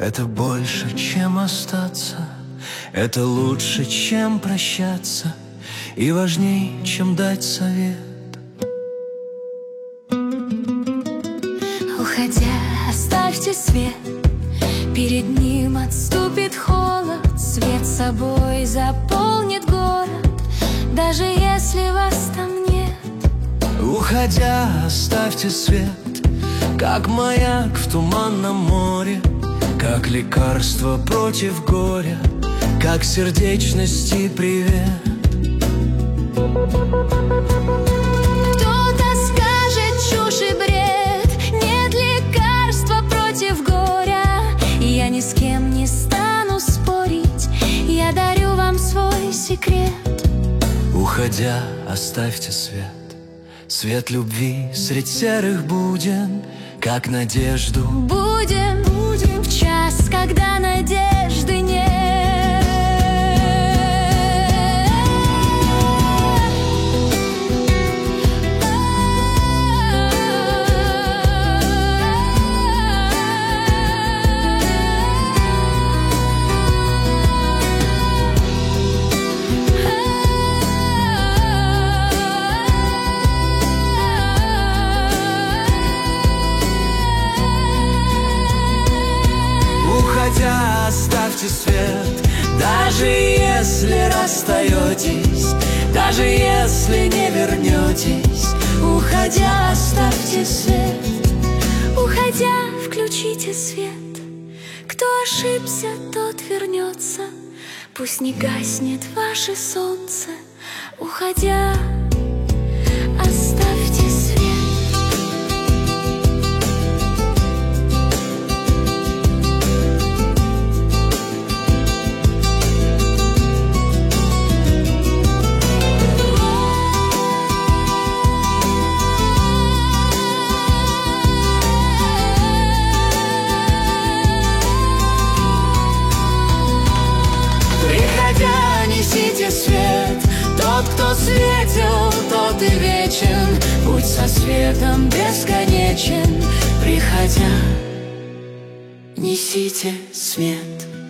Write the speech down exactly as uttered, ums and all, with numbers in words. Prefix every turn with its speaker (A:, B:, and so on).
A: Это больше, чем остаться, это лучше, чем прощаться, и важней, чем дать совет.
B: Уходя, оставьте свет, перед ним отступит холод, свет собой заполнит город, даже если вас там нет.
A: Уходя, оставьте свет, как маяк в туманном море, как лекарство против горя, как сердечности привет.
B: Кто-то скажет чушь и бред, нет лекарства против горя. Я ни с кем не стану спорить, я дарю вам свой секрет.
A: Уходя, оставьте свет, свет любви средь серых буден, как надежду
B: Будем, будем в час, когда надежды нет.
A: Уходя, оставьте свет, даже если расстаетесь, даже если не вернетесь.
B: Уходя, оставьте свет, уходя, включите свет. Кто ошибся, тот вернется, пусть не гаснет ваше солнце. Уходя, оставьте свет.
A: Несите свет, тот, кто светил, тот и вечен. Путь со светом бесконечен. Приходя, несите свет.